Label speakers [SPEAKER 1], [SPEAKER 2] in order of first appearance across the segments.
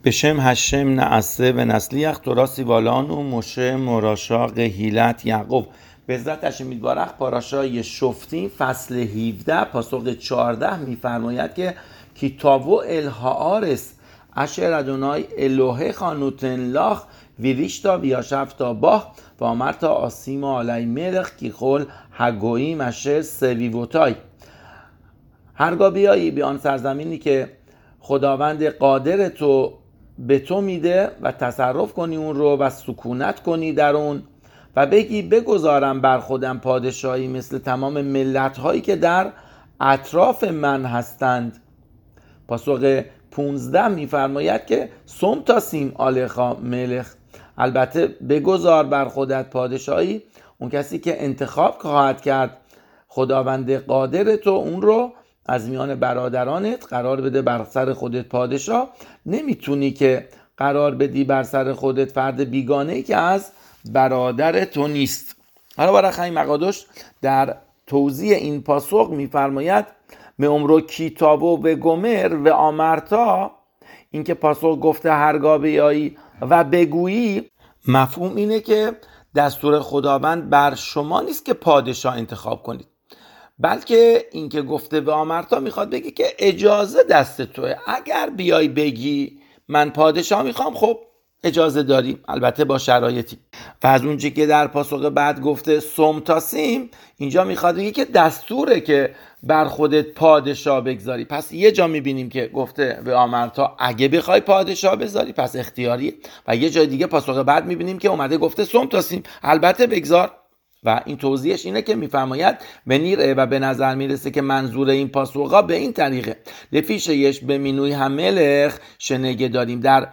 [SPEAKER 1] בשم هشم نعسه و نسلیخ توراسی والانو مشه مراشاق هیلت یعقوب. به عزت هشم میتبارخ پاراشای شفتیم فصل 17 پاسخ 14 میفرماید که کتابو الهارس اشر ادونای الوه خانوتن لاخ ویریشتا بیاشفتا باه و آمرتا آسیم علی ملخ کی خول هگویی مشه سویوتای. هرگاه بیایی به آن سرزمینی که خداوند قادر تو به تو میده و تصرف کنی اون رو و سکونت کنی در اون و بگی بگذارم بر خودم پادشاهی مثل تمام ملت هایی که در اطراف من هستند. پاسخ 15 میفرماید که سم تا سیم آلخا ملخ، البته بگذار بر خودت پادشاهی، اون کسی که انتخاب خواهد کرد خداوند قادر تو اون رو از میان برادرانت قرار بده بر سر خودت پادشاه. نمیتونی که قرار بدی بر سر خودت فرد بیگانه‌ای که از برادر تو نیست. حالا برای خیلی مقادش در توضیح این پاسخ میفرماید به عمرو کتابو به گمر و آمرتا، این که پاسخ گفته هرگاه بیایی و بگویی، مفهوم اینه که دستور خداوند بر شما نیست که پادشاه انتخاب کنید، بلکه این که گفته به آمرتا میخواد بگی که اجازه دست توه. اگر بیای بگی من پادشاه میخوام، خب اجازه داری، البته با شرایطی. و از اونجایی که در پاسخ بعد گفته سم تا سیم، اینجا میخواد بگی که دستوره که بر خودت پادشاه بگذاری. پس یه جا میبینیم که گفته به آمرتا اگه بخوای پادشاه بذاری پس اختیاریه، و یه جای دیگه پاسخ بعد میبینیم که اومده گفته سم تا سیم، البته بگذار. و این توضیحش اینه که میفرماید به نیره و به نظر میرسه که منظور این پاسخا به این طریقه لفیشش به مینوی هملخ شنگه داریم. در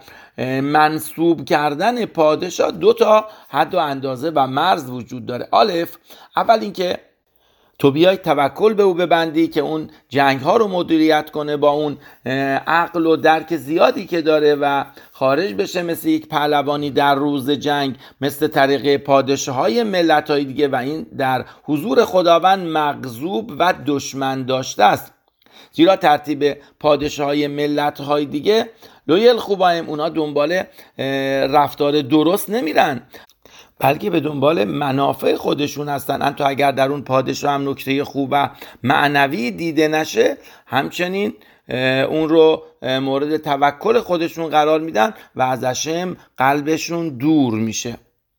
[SPEAKER 1] منصوب کردن پادشاه دو تا حد و اندازه و مرز وجود داره. الف، اول اینکه تو بیای توکل به او ببندی که اون جنگ ها رو مدیریت کنه با اون عقل و درک زیادی که داره و خارج بشه مثل یک پهلوانی در روز جنگ، مثل طریقه پادشاه های ملت های دیگه، و این در حضور خداوند مغضوب و دشمن داشته است. زیرا ترتیب پادشاه های ملت های دیگه لویل خوبایم، اونا دنبال رفتار درست نمیرن، بلکه به دنبال منافع خودشون هستن. انتو اگر در اون پادشاه هم نکته خوب و معنوی دیده نشه، همچنین اون رو مورد توکل خودشون قرار میدن و ازشم قلبشون دور میشه.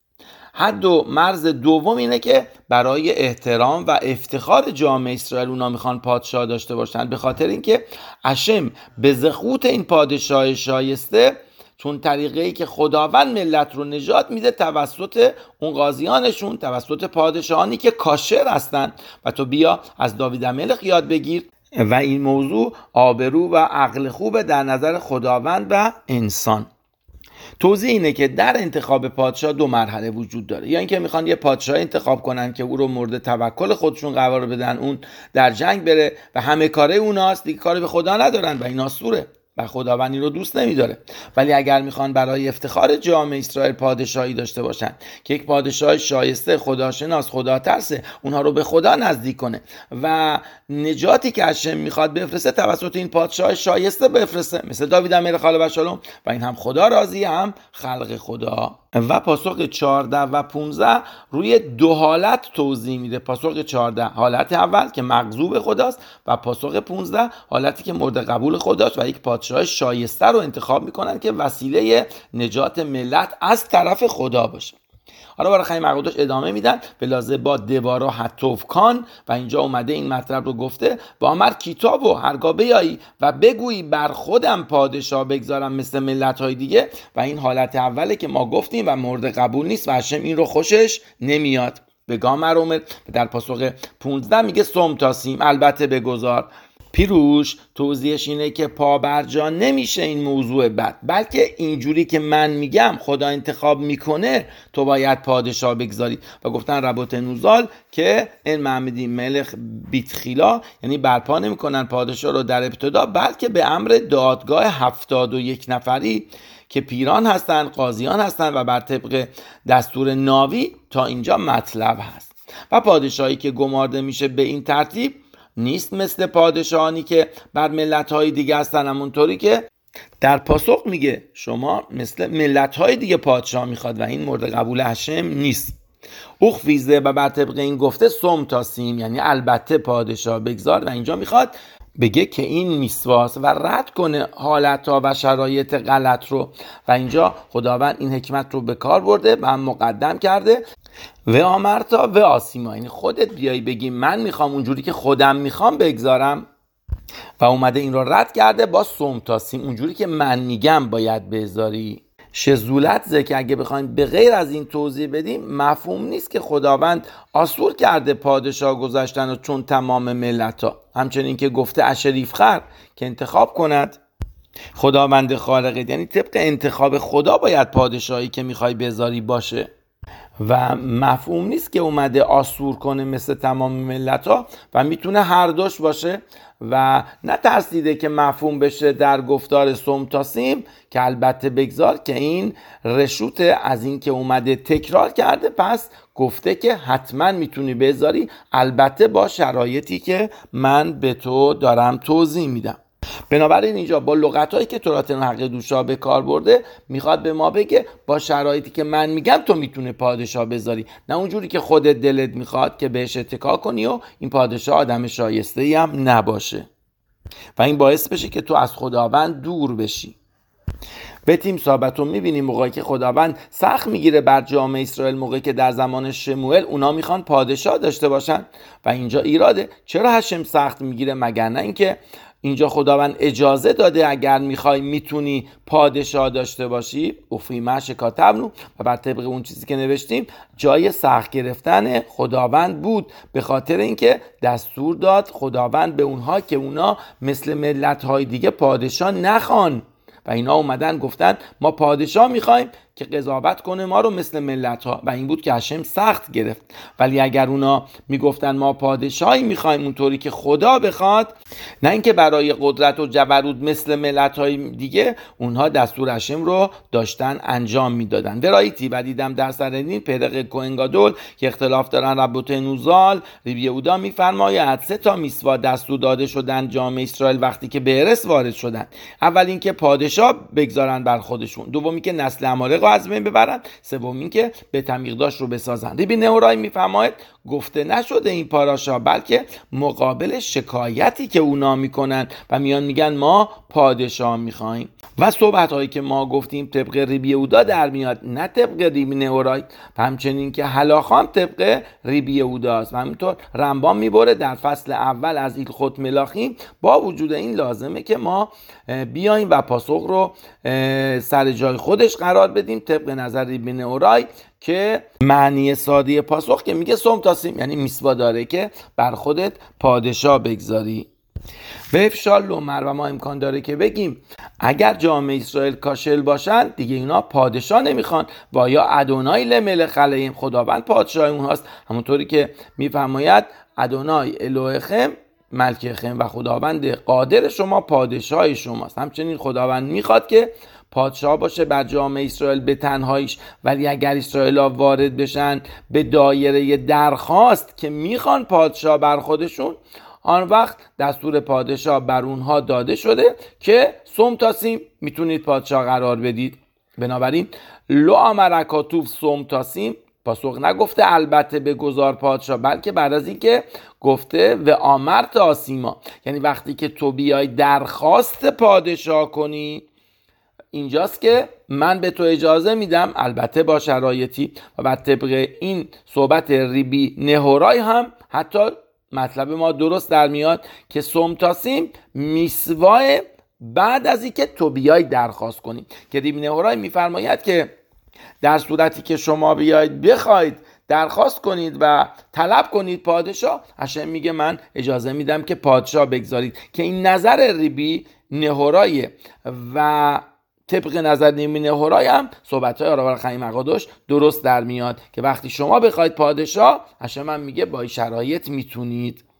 [SPEAKER 1] حد و مرز دوم اینه که برای احترام و افتخار جامعه اسرائیل اونا میخوان پادشاه داشته باشن، به خاطر اینکه اشم به زخوت این پادشاه شایسته، چون طریقه‌ای که خداوند ملت رو نجات میده توسط اون قاضیانشون، توسط پادشاهانی که کاشر هستن. و تو بیا از داوید ملک یاد بگیر و این موضوع آبرو و عقل خوبه در نظر خداوند و انسان. توضیح اینه که در انتخاب پادشاه دو مرحله وجود داره. یا اینکه میخوان یه پادشاه انتخاب کنن که او رو مورد توکل خودشون قرار بدن، اون در جنگ بره و همه کاره اوناست دیگه، کاری به خدا ندارن و این آسوره و خداوند این رو دوست نمیداره. ولی اگر میخوان برای افتخار جامعه اسرائیل پادشاهی داشته باشن که یک پادشاه شایسته، خداشناس، خدا ترسه، اونها رو به خدا نزدیک کنه و نجاتی که هشم میخواد بفرسته توسط این پادشاه شایسته بفرسته، مثل داوید ملک علیه السلام، و این هم خدا راضی هم خلق خدا. و پاسخ 14 و 15 روی دو حالت توضیح میده. پاسخ 14 حالت اول که مغضوب خداست و پاسخ 15 حالتی که مورد قبول خداست و یک پادشاه شایسته رو انتخاب میکنن که وسیله نجات ملت از طرف خدا باشه. حالا برای خیلی مقادش ادامه میدن به لازم با دوارا حتوفکان، و اینجا اومده این مطلب رو گفته با امر کتابو هرگاه بیایی و بگویی بر خودم پادشاه بگذارم مثل ملت های دیگه. و این حالت اوله که ما گفتیم و مورد قبول نیست و هشم این رو خوشش نمیاد. به گامر اومد در پاسخ 15 میگه سم تا سیم، البته بگذار. پیروش توضیحش اینه که پا برجا نمیشه این موضوع بد، بلکه اینجوری که من میگم خدا انتخاب میکنه تو باید پادشاه بگذاری. و گفتن ربط نوزال که این محمدی ملک بیتخیلا، یعنی برپا نمیکنن پادشاه رو در ابتدا، بلکه به امر دادگاه 71 نفری که پیران هستن، قاضیان هستن و بر طبق دستور ناوی تا اینجا مطلب هست. و پادشاهی که گمارده میشه به این ترتیب نیست مثل پادشاهانی که بر ملت‌های دیگه هستن، همونطوری که در پاسخ میگه شما مثل ملت‌های دیگه پادشاه میخواد و این مورد قبول هشم نیست. اخفیزه و بر طبق این گفته سم تاسیم، یعنی البته پادشاه بگذار، و اینجا میخواد بگه که این میسواست و رد کنه حالتها و شرایط غلط رو، و اینجا خداوند این حکمت رو به کار برده و هم مقدم کرده و آمرتا و آسیما، یعنی خودت بیایی بگی من میخوام اونجوری که خودم میخوام بگذارم، و اومده این رو رد کرده با سم تاسیم، اونجوری که من میگم باید بذاری. شزولت زه که اگه بخوایم به غیر از این توضیح بدیم مفهوم نیست که خداوند آسور کرده پادشاه گذاشتن و چون تمام ملت ها، همچنین که گفته اشریف خر که انتخاب کند خداوند خالقه، یعنی طبق انتخاب خدا باید پادشاهی که میخوای بذاری باشه، و مفهوم نیست که اومده آسور کنه مثل تمام ملت ها و میتونه هر دوش باشه، و نه ترسیده که مفهوم بشه در گفتار سم تاسیم که البته بگذار، که این رشوت از این که اومده تکرار کرده، پس گفته که حتما میتونی بذاری، البته با شرایطی که من به تو دارم توضیح میدم. بنابراین اینجا با لغتایی که تورات حق دوشا به کار برده میخواد به ما بگه با شرایطی که من میگم تو میتونه پادشاه بذاری، نه اونجوری که خودت دلت میخواد که بهش اتکا کنی و این پادشاه آدم شایسته‌ای هم نباشه و این باعث بشه که تو از خداوند دور بشی. به تیم صحبتون میبینیم موقعی که خداوند سخت میگیره بر جامعه اسرائیل، موقعی که در زمان شموئل اونا میخوان پادشاه داشته باشن، و اینجا ایراده چرا هشم سخت میگیره، مگر نه اینکه اینجا خداوند اجازه داده اگر میخوای میتونی پادشاه داشته باشی، افیمه شکاتبنو، و بر طبق اون چیزی که نوشتیم جای سخت گرفتن خداوند بود، به خاطر اینکه دستور داد خداوند به اونها که اونا مثل ملت‌های دیگه پادشاه نخوان، و اینا اومدن گفتن ما پادشاه میخوایم که قضاوت کنه ما رو مثل ملت ها، و این بود که هشم سخت گرفت. ولی اگر اونا میگفتن ما پادشاهی میخوایم اونطوری که خدا بخواد، نه اینکه برای قدرت و جبروت مثل ملت های دیگه، اونها دستور هشم رو داشتن انجام میدادن. درایتی و دیدم در سرنین پدق کوهن گادول که اختلاف دارن ربوت نوزال ریب یهودا میفرماید 3 تا میسوا دستور داده شدن جامعه اسرائیل وقتی که به ارث وارد شدن. اول اینکه پادشاه بگذارن بر خودشون، دومی که نسل عمالقه از بین ببرن، سوم این که بیت میقداش رو بسازن. ریبی نهورای میفرماید گفته نشده این پاراشا، بلکه مقابل شکایتی که اونا میکنن و میان میگن ما پادشاه میخوایم، و صحبت هایی که ما گفتیم طبق ریبی یهودا در میاد، نه طبق ریبی نهورای، و همچنین که هلاخام طبق ریبی یهوداست، و همینطور رمبان میبره در فصل اول از ایلخوت ملاخیم. با وجود این لازمه که ما بیایم و پاسخ رو سر جای خودش قرار بدیم طبق نظر ریبی نهورای، که معنی ساده پاسخ که میگه سم تاسیم، یعنی میسوا داره که بر خودت پادشاه بگذاری. به افشال لومر، و ما امکان داره که بگیم اگر جامعه اسرائیل کاشل باشن دیگه اینا پادشاه نمیخوان، و یا ادونای لملک علیهم، خداوند پادشاه اونهاست، همونطوری که میفرماید ادونای الوهکم ملککم، و خداوند قادر شما پادشاه شماست. همچنین خداوند میخواد که پادشاه باشه بر جامعه اسرائیل به تنهاییش، ولی اگر اسرائیل ها وارد بشن به دایره درخواست که میخوان پادشاه بر خودشون، آن وقت دستور پادشاه بر اونها داده شده که سم تاسیم میتونید پادشاه قرار بدید. بنابراین لو امرکاتوف سم تاسیم، پاسخ نگفته البته بگذار پادشاه، بلکه بعد از این که گفته و آمرت آسیما، یعنی وقتی که تو بیای درخواست پادشاه کنی، اینجاست که من به تو اجازه میدم، البته با شرایطی. و بعد طبق این صحبت ریبی نهورای هم حتی مطلب ما درست در میاد که سم تاسیم میسواه بعد از اینکه تو بیای درخواست کنی، که ریبی نهورای میفرماید که در صورتی که شما بیاید بخواید درخواست کنید و طلب کنید پادشاه، هشم میگه من اجازه میدم که پادشاه بگذارید، که این نظر ریبی نهورای و طبق نظر ریبی نهورای هم صحبت‌های آرامر خیم اقادوش درست در میاد که وقتی شما بخواید پادشاه، هشم هم میگه با این شرایط میتونید.